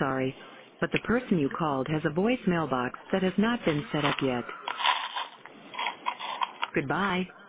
sorry, but the person you called has a voicemail box that has not been set up yet. Goodbye.